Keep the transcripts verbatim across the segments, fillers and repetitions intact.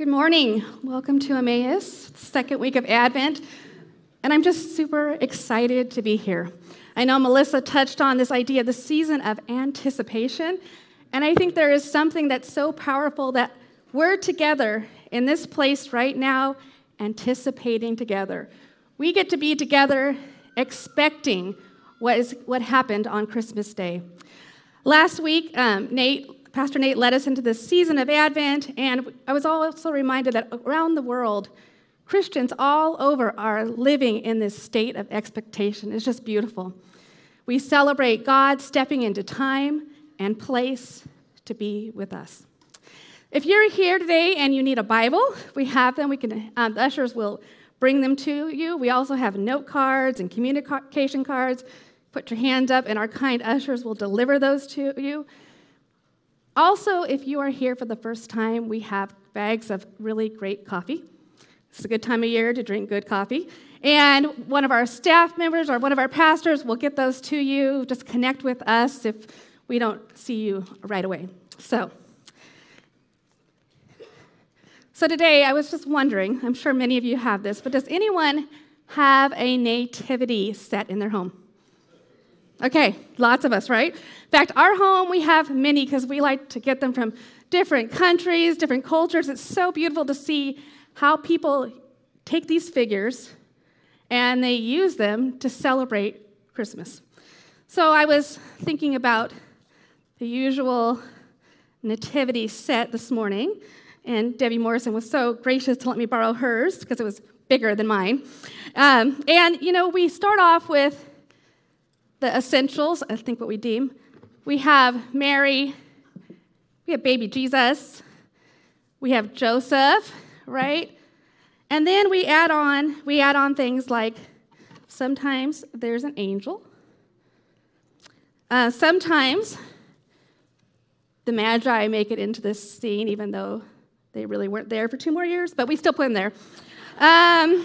Good morning. Welcome to Emmaus, second week of Advent. And I'm just super excited to be here. I know Melissa touched on this idea, the season of anticipation. And I think there is something that's so powerful that we're together in this place right now, anticipating together. We get to be together expecting what is what happened on Christmas Day. Last week, um, Nate Pastor Nate led us into this season of Advent, and I was also reminded that around the world, Christians all over are living in this state of expectation. It's just beautiful. We celebrate God stepping into time and place to be with us. If you're here today and you need a Bible, we have them. We can. Um, the ushers will bring them to you. We also have note cards and communication cards. Put your hand up, and our kind ushers will deliver those to you. Also, if you are here for the first time, we have bags of really great coffee. It's a good time of year to drink good coffee. And one of our staff members or one of our pastors will get those to you. Just connect with us if we don't see you right away. So, so today I was just wondering, I'm sure many of you have this, but does anyone have a nativity set in their home? Okay, lots of us, right? In fact, our home, we have many because we like to get them from different countries, different cultures. It's so beautiful to see how people take these figures and they use them to celebrate Christmas. So I was thinking about the usual nativity set this morning, and Debbie Morrison was so gracious to let me borrow hers because it was bigger than mine. Um, and, you know, we start off with the essentials, I think what we deem. We have Mary, we have baby Jesus, we have Joseph, right? And then we add on, we add on things like sometimes there's an angel. Uh, sometimes the Magi make it into this scene, even though they really weren't there for two more years, but we still put them there. Um,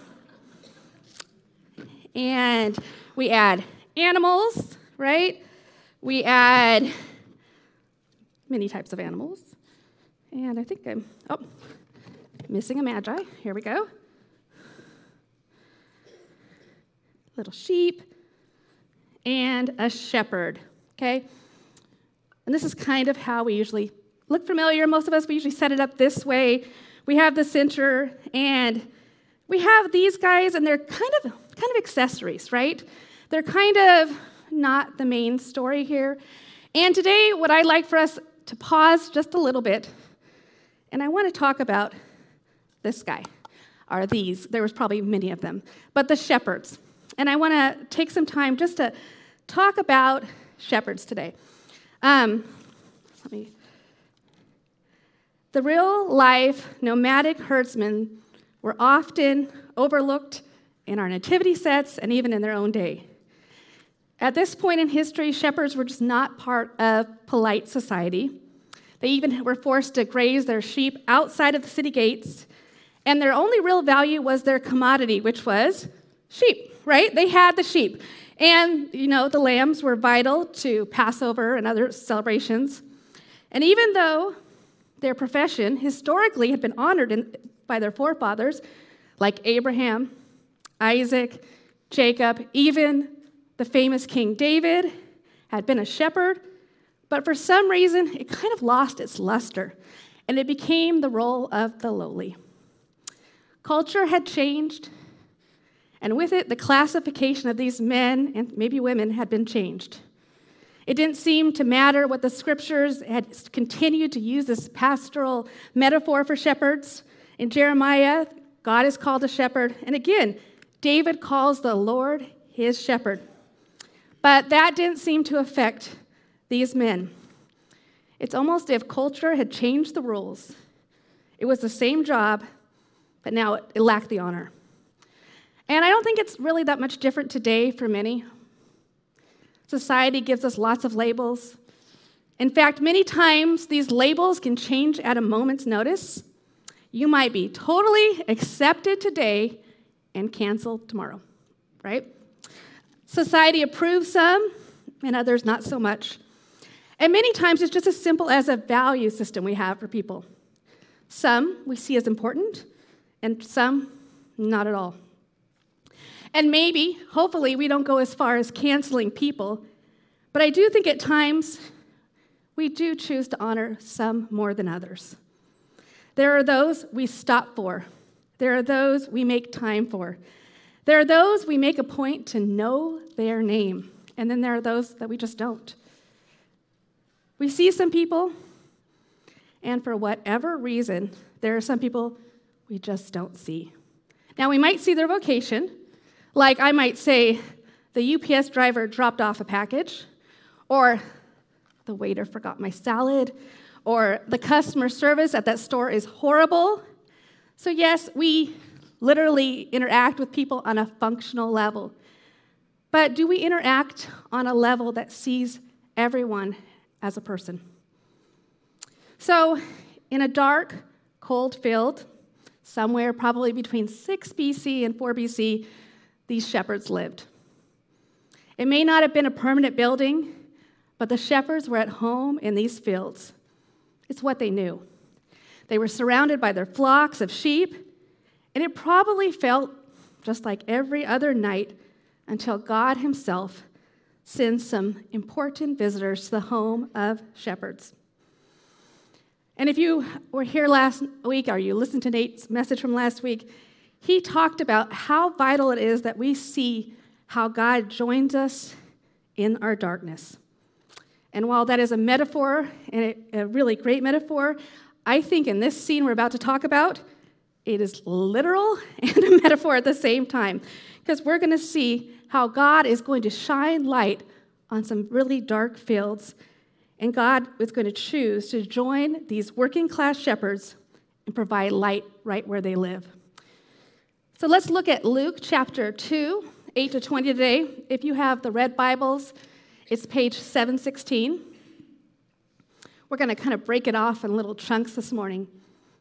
and we add animals, right? We add many types of animals. And I think I'm, oh, missing a magi. Here we go. Little sheep and a shepherd, okay? And this is kind of how we usually look familiar. Most of us, we usually set it up this way. We have the center, and we have these guys, and they're kind of kind of accessories, right? They're kind of not the main story here. And today, what I'd like for us to pause just a little bit, and I want to talk about this guy, or these. There was probably many of them, but the shepherds. And I want to take some time just to talk about shepherds today. Um, let me. The real-life nomadic herdsmen were often overlooked in our nativity sets and even in their own day. At this point in history, shepherds were just not part of polite society. They even were forced to graze their sheep outside of the city gates, and their only real value was their commodity, which was sheep, right? They had the sheep. And, you know, the lambs were vital to Passover and other celebrations. And even though their profession historically had been honored in, by their forefathers, like Abraham, Isaac, Jacob, even the famous King David had been a shepherd, but for some reason, it kind of lost its luster, and it became the role of the lowly. Culture had changed, and with it, the classification of these men and maybe women had been changed. It didn't seem to matter what the scriptures had continued to use this pastoral metaphor for shepherds. In Jeremiah, God is called a shepherd, and again, David calls the Lord his shepherd. But that didn't seem to affect these men. It's almost as if culture had changed the rules. It was the same job, but now it lacked the honor. And I don't think it's really that much different today for many. Society gives us lots of labels. In fact, many times these labels can change at a moment's notice. You might be totally accepted today and canceled tomorrow, right? Society approves some, and others not so much. And many times it's just as simple as a value system we have for people. Some we see as important, and some not at all. And maybe, hopefully, we don't go as far as canceling people, but I do think at times we do choose to honor some more than others. There are those we stop for. There are those we make time for. There are those we make a point to know their name, and then there are those that we just don't. We see some people, and for whatever reason, there are some people we just don't see. Now, we might see their vocation, like I might say, the U P S driver dropped off a package, or the waiter forgot my salad, or the customer service at that store is horrible. So yes, we literally interact with people on a functional level. But do we interact on a level that sees everyone as a person? So in a dark, cold field, somewhere probably between six B C and four B C, these shepherds lived. It may not have been a permanent building, but the shepherds were at home in these fields. It's what they knew. They were surrounded by their flocks of sheep, and it probably felt just like every other night until God himself sends some important visitors to the home of shepherds. And if you were here last week, or you listened to Nate's message from last week, he talked about how vital it is that we see how God joins us in our darkness. And while that is a metaphor, and a really great metaphor, I think in this scene we're about to talk about, it is literal and a metaphor at the same time, because we're going to see how God is going to shine light on some really dark fields, and God is going to choose to join these working-class shepherds and provide light right where they live. So let's look at Luke chapter two, eight to twenty today. If you have the red Bibles, it's page seven sixteen. We're going to kind of break it off in little chunks this morning.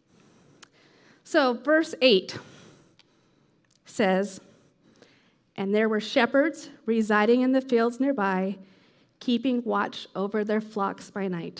So verse eight says, "And there were shepherds residing in the fields nearby, keeping watch over their flocks by night."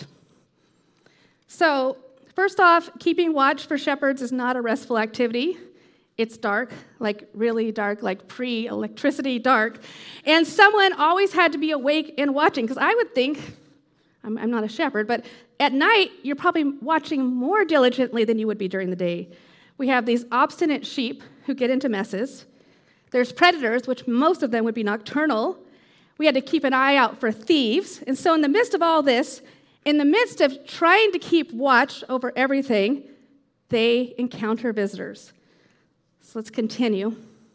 So first off, keeping watch for shepherds is not a restful activity. It's dark, like really dark, like pre-electricity dark. And someone always had to be awake and watching, because I would think, I'm, I'm not a shepherd, but at night, you're probably watching more diligently than you would be during the day. We have these obstinate sheep who get into messes. There's predators, which most of them would be nocturnal. We had to keep an eye out for thieves. And so in the midst of all this, in the midst of trying to keep watch over everything, they encounter visitors. So let's continue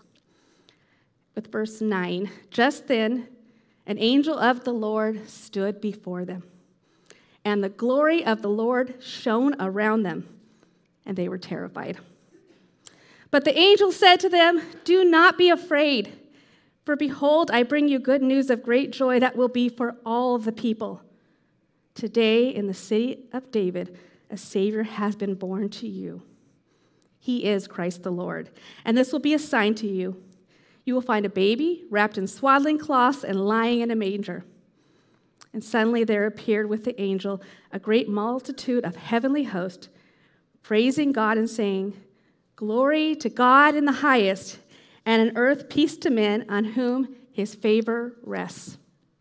with verse nine. "Just then, an angel of the Lord stood before them, and the glory of the Lord shone around them, and they were terrified. But the angel said to them, 'Do not be afraid, for behold, I bring you good news of great joy that will be for all the people. Today, in the city of David, a Savior has been born to you. He is Christ the Lord. And this will be a sign to you. You will find a baby wrapped in swaddling cloths and lying in a manger.' And suddenly there appeared with the angel a great multitude of heavenly hosts, praising God and saying, 'Glory to God in the highest, and on earth peace to men on whom his favor rests.'"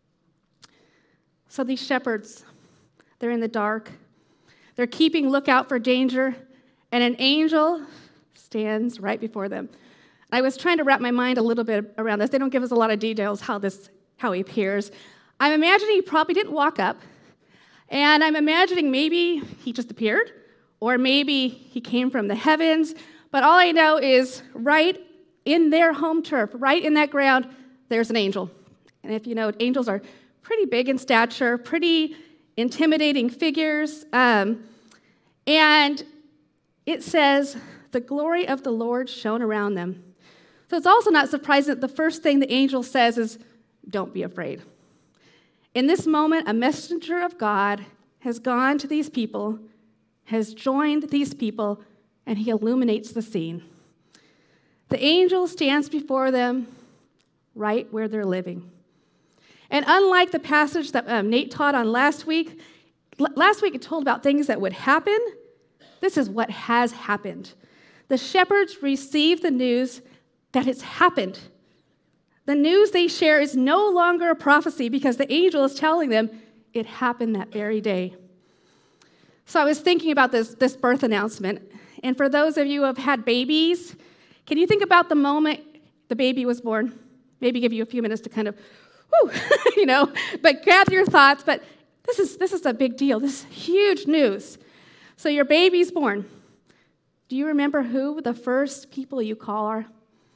So these shepherds, they're in the dark. They're keeping lookout for danger, and an angel stands right before them. I was trying to wrap my mind a little bit around this. They don't give us a lot of details how this how he appears. I'm imagining he probably didn't walk up, and I'm imagining maybe he just appeared, or maybe he came from the heavens, but all I know is right in their home turf, right in that ground, there's an angel. And if you know, angels are pretty big in stature, pretty intimidating figures, um, and it says, "The glory of the Lord shone around them." So it's also not surprising that the first thing the angel says is, "Don't be afraid." In this moment, a messenger of God has gone to these people, has joined these people, and he illuminates the scene. The angel stands before them right where they're living. And unlike the passage that um, Nate taught on last week, l- last week it told about things that would happen. This is what has happened. The shepherds receive the news that it's happened. The news they share is no longer a prophecy because the angel is telling them it happened that very day. So I was thinking about this, this birth announcement. And for those of you who have had babies, can you think about the moment the baby was born? Maybe give you a few minutes to kind of, whew, you know, but gather your thoughts. But this is this is a big deal. This is huge news. So your baby's born. Do you remember who the first people you call are?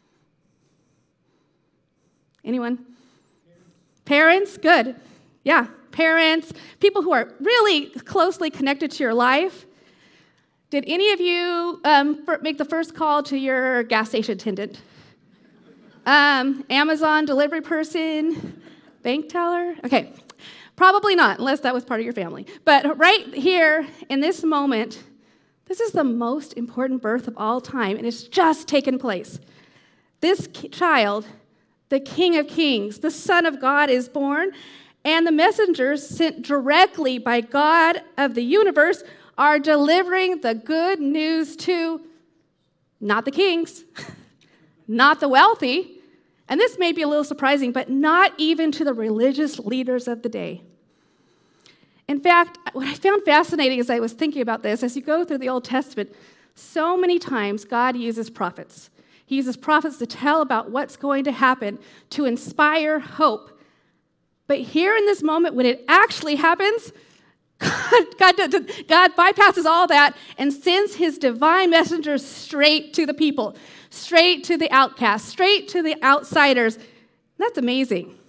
Anyone? Parents? Good. Yeah, parents, people who are really closely connected to your life. Did any of you um, make the first call to your gas station attendant? Um, Amazon delivery person? Bank teller? Okay, probably not, unless that was part of your family. But right here, in this moment, this is the most important birth of all time, and it's just taken place. This child, the King of Kings, the Son of God, is born, and the messengers sent directly by God of the universe are delivering the good news to not the kings, not the wealthy, and this may be a little surprising, but not even to the religious leaders of the day. In fact, what I found fascinating as I was thinking about this, as you go through the Old Testament, so many times God uses prophets. He uses prophets to tell about what's going to happen, to inspire hope. But here in this moment, when it actually happens, God, God, God bypasses all that and sends his divine messengers straight to the people, straight to the outcasts, straight to the outsiders. That's amazing.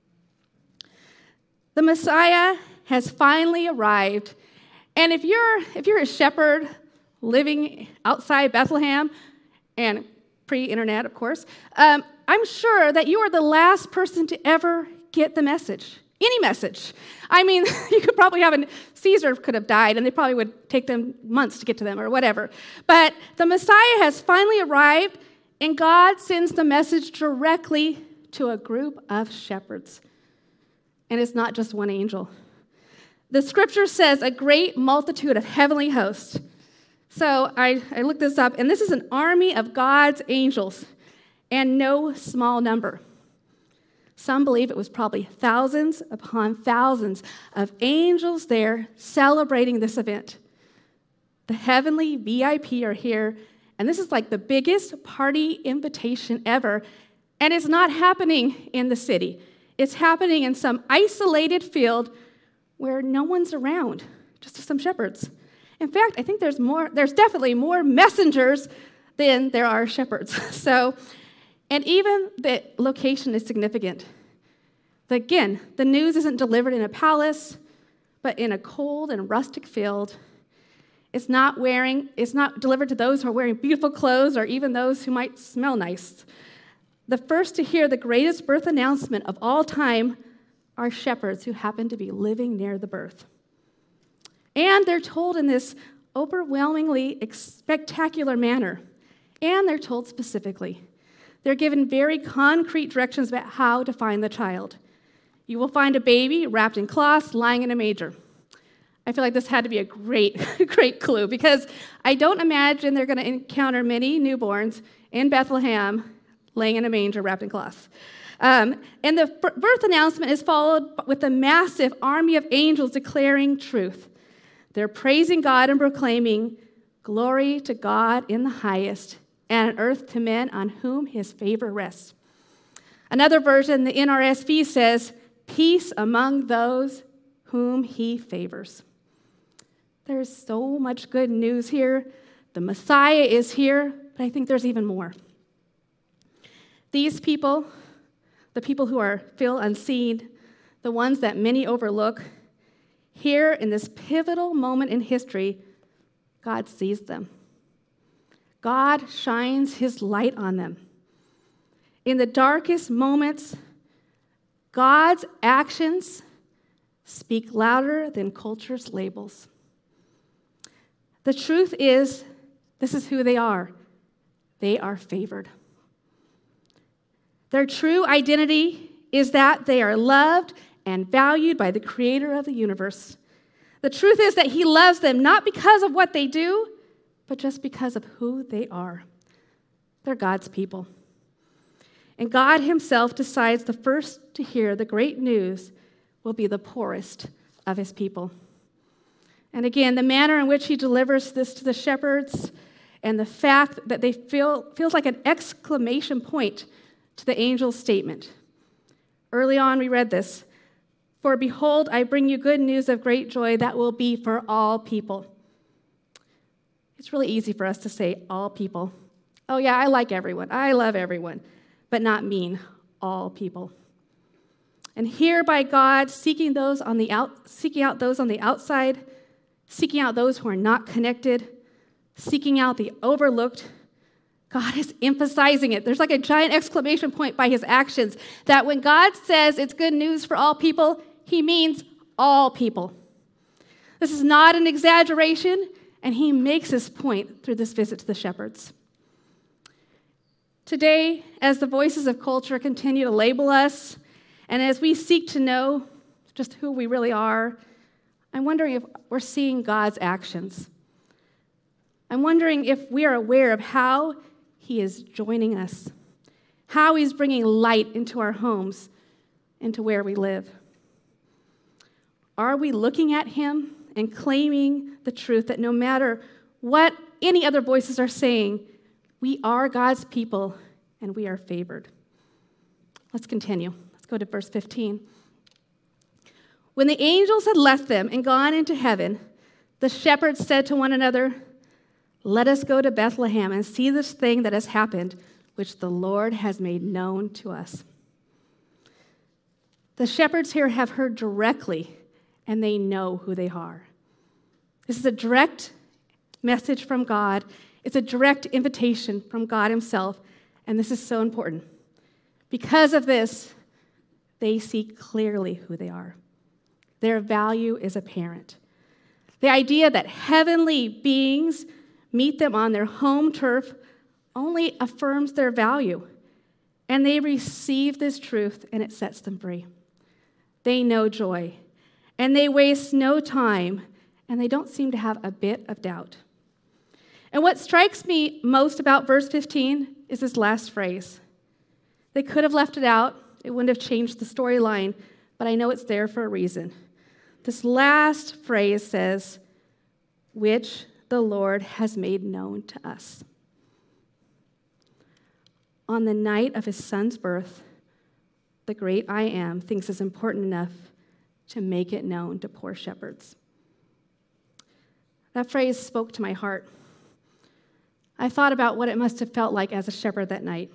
The Messiah has finally arrived. And if you're, if you're a shepherd living outside Bethlehem, and pre-internet, of course, um, I'm sure that you are the last person to ever get the message. Any message. I mean, you could probably have, an, Caesar could have died, and they probably would take them months to get to them or whatever. But the Messiah has finally arrived, and God sends the message directly to a group of shepherds. And it's not just one angel. The scripture says a great multitude of heavenly hosts. So I, I looked this up, and this is an army of God's angels, and no small number. Some believe it was probably thousands upon thousands of angels there celebrating this event. The heavenly V I P are here, and this is like the biggest party invitation ever, and it's not happening in the city. It's happening in some isolated field where no one's around, just some shepherds. In fact, I think there's more, there's definitely more messengers than there are shepherds. So, and even the location is significant. Again, the news isn't delivered in a palace, but in a cold and rustic field. It's not wearing, it's not delivered to those who are wearing beautiful clothes or even those who might smell nice. The first to hear the greatest birth announcement of all time are shepherds who happen to be living near the birth. And they're told in this overwhelmingly spectacular manner. And they're told specifically. They're given very concrete directions about how to find the child. You will find a baby wrapped in cloths lying in a manger. I feel like this had to be a great, great clue because I don't imagine they're going to encounter many newborns in Bethlehem laying in a manger wrapped in cloths. Um, and the birth announcement is followed with a massive army of angels declaring truth. They're praising God and proclaiming, "Glory to God in the highest, and on earth to men on whom his favor rests." Another version, the N R S V, says, "Peace among those whom he favors." There's so much good news here. The Messiah is here, but I think there's even more. These people, the people who are feel unseen, the ones that many overlook, here in this pivotal moment in history, God sees them. God shines his light on them. In the darkest moments, God's actions speak louder than culture's labels. The truth is, this is who they are. They are favored. Their true identity is that they are loved and valued by the creator of the universe. The truth is that he loves them not because of what they do, but just because of who they are. They're God's people. And God himself decides the first to hear the great news will be the poorest of his people. And again, the manner in which he delivers this to the shepherds and the fact that they feel feels like an exclamation point to the angel's statement. Early on, we read this. For behold, I bring you good news of great joy that will be for all people. It's really easy for us to say all people. Oh yeah, I like everyone. I love everyone, but not mean all people. And here by God seeking those on the out, seeking out those on the outside, seeking out those who are not connected, seeking out the overlooked, God is emphasizing it. There's like a giant exclamation point by his actions that when God says it's good news for all people, he means all people. This is not an exaggeration, and he makes this point through this visit to the shepherds. Today, as the voices of culture continue to label us, and as we seek to know just who we really are, I'm wondering if we're seeing God's actions. I'm wondering if we are aware of how he is joining us, how he's bringing light into our homes, into where we live. Are we looking at him and claiming the truth that no matter what any other voices are saying, we are God's people and we are favored? Let's continue. Let's go to verse fifteen. When the angels had left them and gone into heaven, the shepherds said to one another, let us go to Bethlehem and see this thing that has happened, which the Lord has made known to us. The shepherds here have heard directly, and they know who they are. This is a direct message from God. It's a direct invitation from God himself, and this is so important. Because of this, they see clearly who they are. Their value is apparent. The idea that heavenly beings meet them on their home turf only affirms their value, and they receive this truth, and it sets them free. They know joy, and they waste no time, and they don't seem to have a bit of doubt. And what strikes me most about verse fifteen is this last phrase. They could have left it out. It wouldn't have changed the storyline, but I know it's there for a reason. This last phrase says, which the Lord has made known to us. On the night of his son's birth, the great I Am thinks it's important enough to make it known to poor shepherds. That phrase spoke to my heart. I thought about what it must have felt like as a shepherd that night.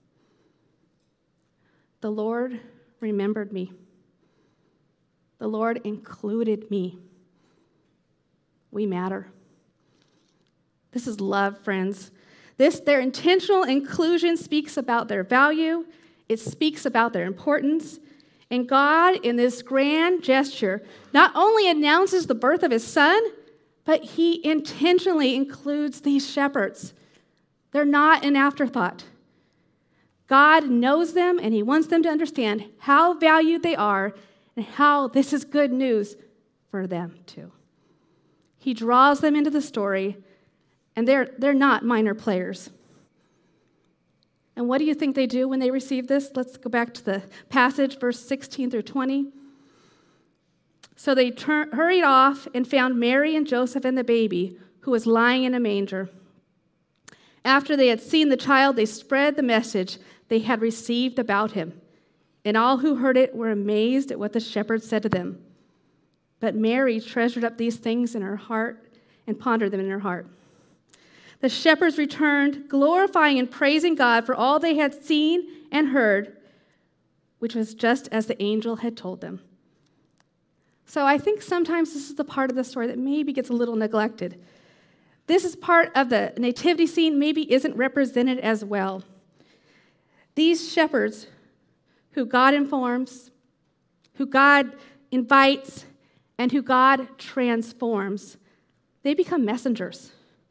The Lord remembered me. The Lord included me. We matter. This is love, friends. This, their intentional inclusion speaks about their value. It speaks about their importance. And God, in this grand gesture, not only announces the birth of his son, but he intentionally includes these shepherds. They're not an afterthought. God knows them, and he wants them to understand how valued they are and how this is good news for them too. He draws them into the story, and they're, they're not minor players. And what do you think they do when they receive this? Let's go back to the passage, verse sixteen through twenty. So they tur- hurried off and found Mary and Joseph and the baby, who was lying in a manger. After they had seen the child, they spread the message they had received about him. And all who heard it were amazed at what the shepherds said to them. But Mary treasured up these things in her heart and pondered them in her heart. The shepherds returned, glorifying and praising God for all they had seen and heard, which was just as the angel had told them. So I think sometimes this is the part of the story that maybe gets a little neglected. This is part of the nativity scene maybe isn't represented as well. These shepherds who God informs, who God invites, and who God transforms, they become messengers.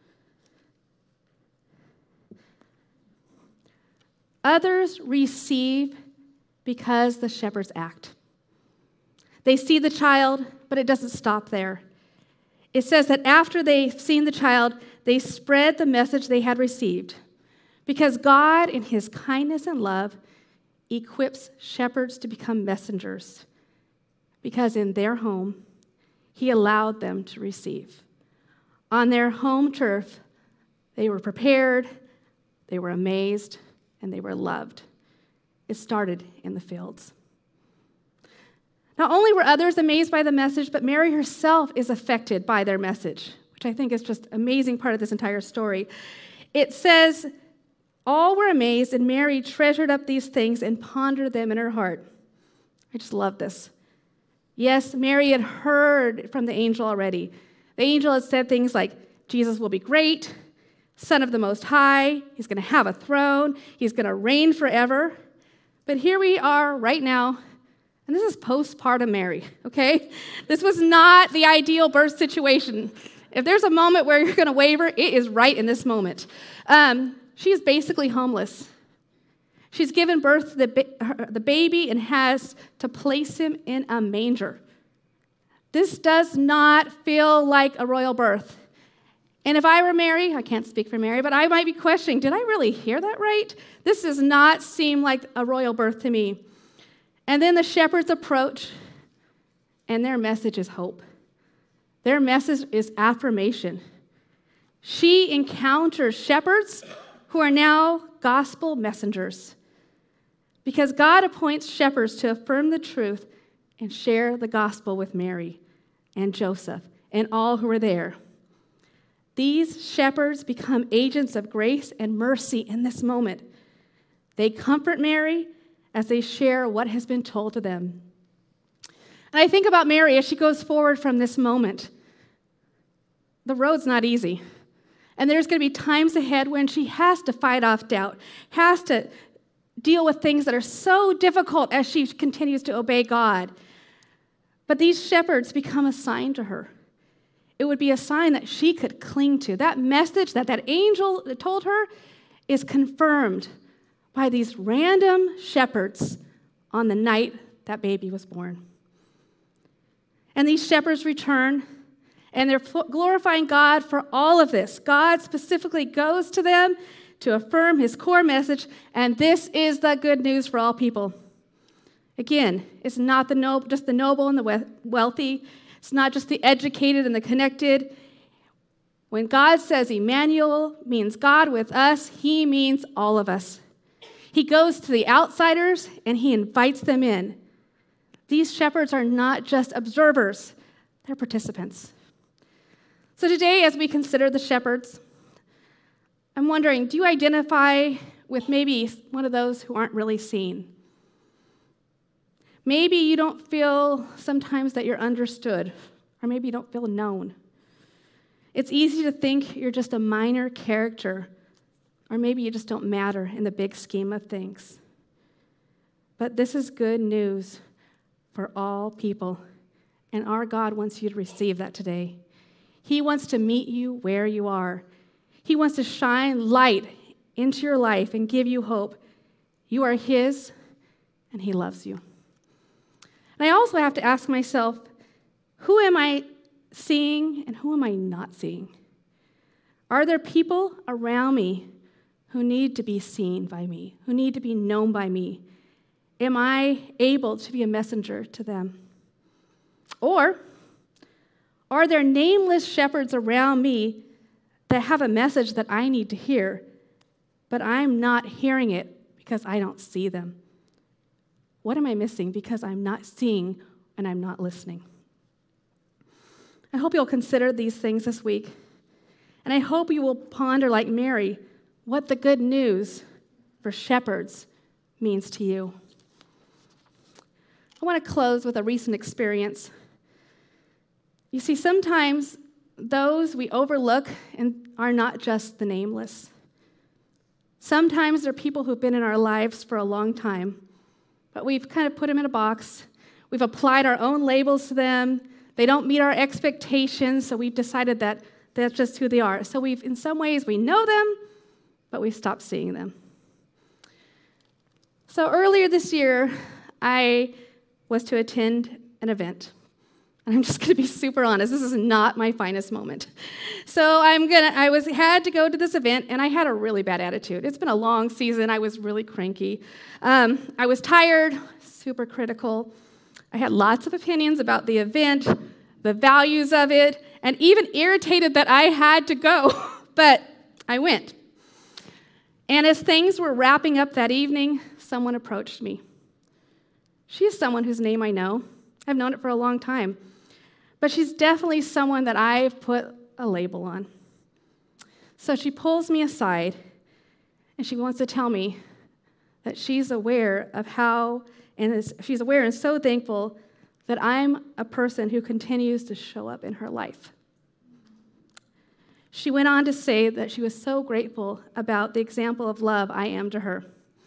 Others receive because the shepherds act. They see the child, but it doesn't stop there. It says that after they've seen the child, they spread the message they had received. Because God, in his kindness and love, equips shepherds to become messengers. Because in their home, he allowed them to receive. On their home turf, they were prepared, they were amazed, and they were loved. It started in the fields. Not only were others amazed by the message, but Mary herself is affected by their message, which I think is just an amazing part of this entire story. It says, all were amazed, and Mary treasured up these things and pondered them in her heart. I just love this. Yes, Mary had heard from the angel already. The angel had said things like, Jesus will be great, Son of the Most High, he's going to have a throne, he's going to reign forever. But here we are right now, and this is postpartum Mary, okay? This was not the ideal birth situation. If there's a moment where you're going to waver, it is right in this moment. Um, she's basically homeless. She's given birth to the, ba- her, the baby and has to place him in a manger. This does not feel like a royal birth. And if I were Mary, I can't speak for Mary, but I might be questioning, did I really hear that right? This does not seem like a royal birth to me. And then the shepherds approach, and their message is hope. Their message is affirmation. She encounters shepherds who are now gospel messengers. Because God appoints shepherds to affirm the truth and share the gospel with Mary and Joseph and all who were there. These shepherds become agents of grace and mercy in this moment. They comfort Mary as they share what has been told to them. And I think about Mary as she goes forward from this moment. The road's not easy. And there's going to be times ahead when she has to fight off doubt, has to deal with things that are so difficult as she continues to obey God. But these shepherds become a sign to her. It would be a sign that she could cling to. That message that that angel told her is confirmed by these random shepherds on the night that baby was born. And these shepherds return, and they're glorifying God for all of this. God specifically goes to them to affirm his core message, and this is the good news for all people. Again, it's not the noble, just the noble and the wealthy. It's not just the educated and the connected. When God says Emmanuel means God with us, he means all of us. He goes to the outsiders and he invites them in. These shepherds are not just observers, they're participants. So today, as we consider the shepherds, I'm wondering, do you identify with maybe one of those who aren't really seen? Maybe you don't feel sometimes that you're understood, or maybe you don't feel known. It's easy to think you're just a minor character, or maybe you just don't matter in the big scheme of things. But this is good news for all people, and our God wants you to receive that today. He wants to meet you where you are. He wants to shine light into your life and give you hope. You are his, and he loves you. And I also have to ask myself, who am I seeing and who am I not seeing? Are there people around me who need to be seen by me, who need to be known by me? Am I able to be a messenger to them? Or are there nameless shepherds around me that have a message that I need to hear, but I'm not hearing it because I don't see them? What am I missing because I'm not seeing and I'm not listening? I hope you'll consider these things this week. And I hope you will ponder, like Mary, what the good news for shepherds means to you. I want to close with a recent experience. You see, sometimes those we overlook and are not just the nameless. Sometimes they're people who've been in our lives for a long time, but we've kind of put them in a box. We've applied our own labels to them. They don't meet our expectations, so we've decided that that's just who they are. So we've, in some ways, we know them, but we've stopped seeing them. So earlier this year, I was to attend an event. And I'm just going to be super honest. This is not my finest moment. So I'm gonna. I was had to go to this event, and I had a really bad attitude. It's been a long season. I was really cranky. Um, I was tired, super critical. I had lots of opinions about the event, the values of it, and even irritated that I had to go. But I went. And as things were wrapping up that evening, someone approached me. She is someone whose name I know. I've known it for a long time. But she's definitely someone that I've put a label on. So she pulls me aside, and she wants to tell me that she's aware of how, and is, she's aware and so thankful that I'm a person who continues to show up in her life. She went on to say that she was so grateful about the example of love I am to her.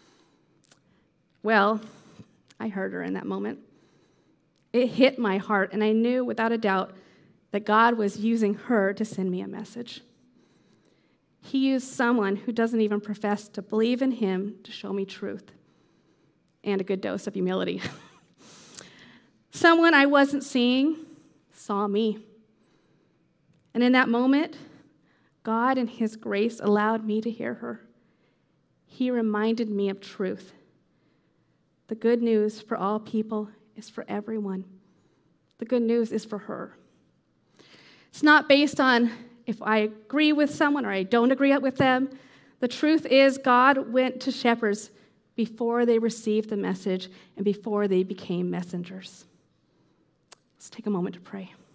Well, I heard her in that moment. It hit my heart, and I knew without a doubt that God was using her to send me a message. He used someone who doesn't even profess to believe in him to show me truth and a good dose of humility. Someone I wasn't seeing saw me. And in that moment, God in his grace allowed me to hear her. He reminded me of truth. The good news for all people is for everyone. The good news is for her. It's not based on if I agree with someone or I don't agree with them. The truth is God went to shepherds before they received the message and before they became messengers. Let's take a moment to pray.